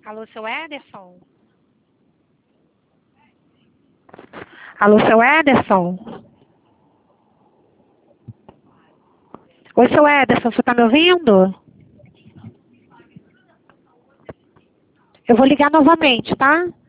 Alô, seu Ederson? Alô, seu Ederson? Oi, seu Ederson, você está me ouvindo? Eu vou ligar novamente, tá?